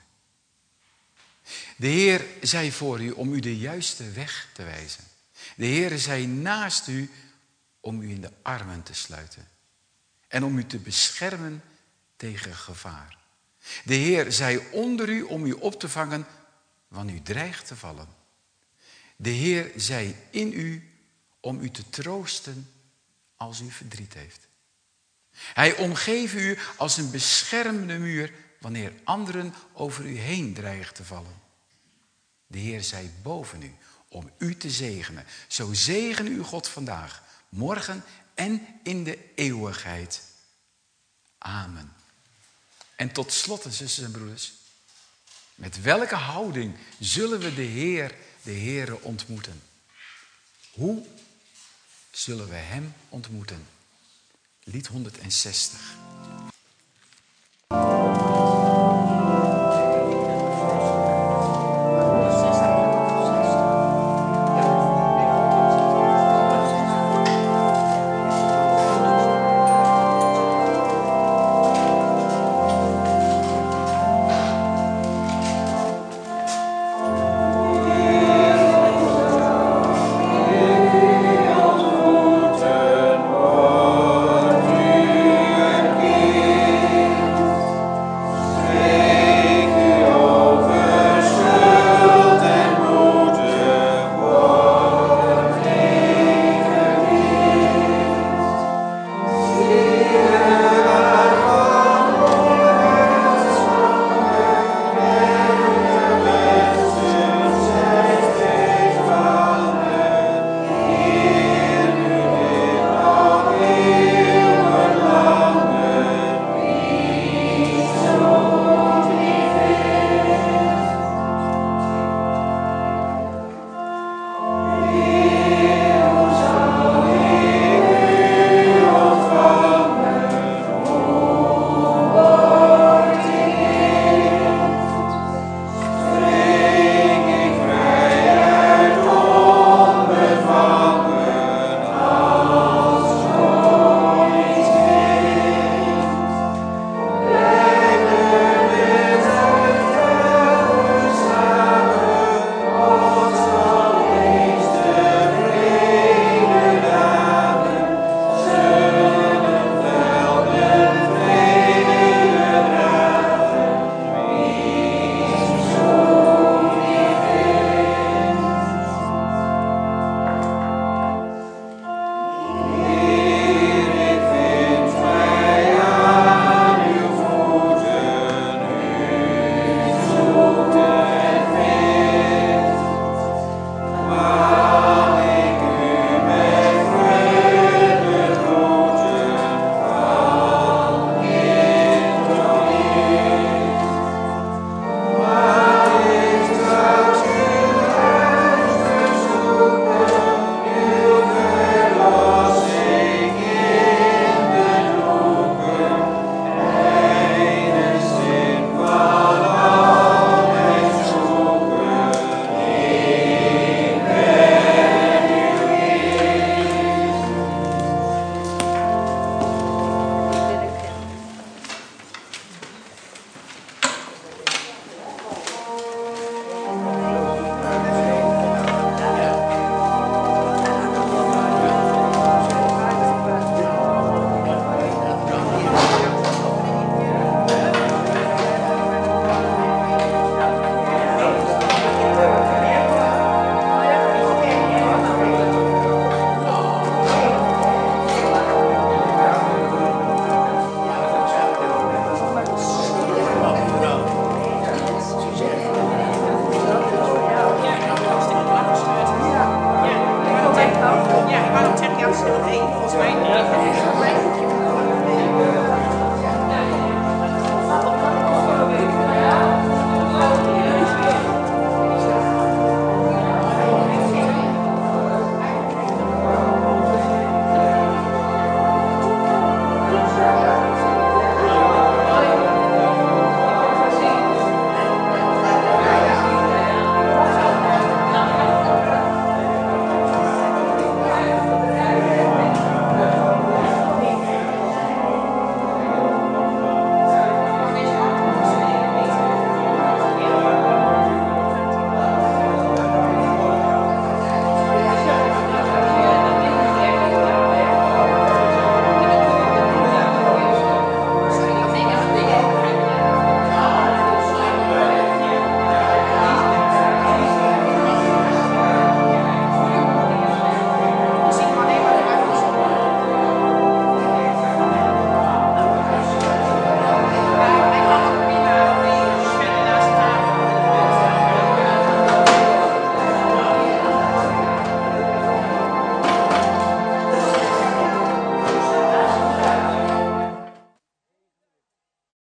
De Heer zei voor u om u de juiste weg te wijzen. De Heer zei naast u om u in de armen te sluiten. En om u te beschermen tegen gevaar. De Heer zei onder u om u op te vangen wanneer u dreigt te vallen. De Heer zei in u om u te troosten als u verdriet heeft. Hij omgeeft u als een beschermende muur wanneer anderen over u heen dreigen te vallen. De Heer zei boven u om u te zegenen. Zo zegen u God vandaag, morgen en in de eeuwigheid. Amen. En tot slot, zusters en broeders, met welke houding zullen we de Heer, de Heere ontmoeten? Hoe zullen we hem ontmoeten? Lied honderdzestig. voor mij.